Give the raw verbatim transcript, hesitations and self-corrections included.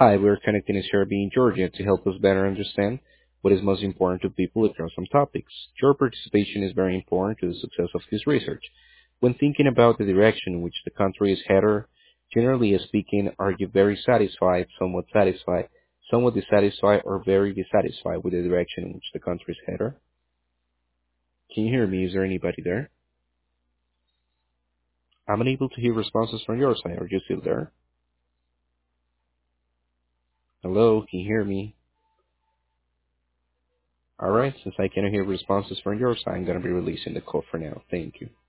Hi, we're connecting in Serbia and Georgia to help us better understand what is most important to people across some topics. Your participation is very important to the success of this research. When thinking about the direction in which the country is headed, generally speaking, are you very satisfied, somewhat satisfied, somewhat dissatisfied, or very dissatisfied with the direction in which the country is headed? Can you hear me? Is there anybody there? I'm unable to hear responses from your side. Are you still there? Hello, can you hear me? All right, since I cannot hear responses from your side, I'm going to be releasing the call for now. Thank you.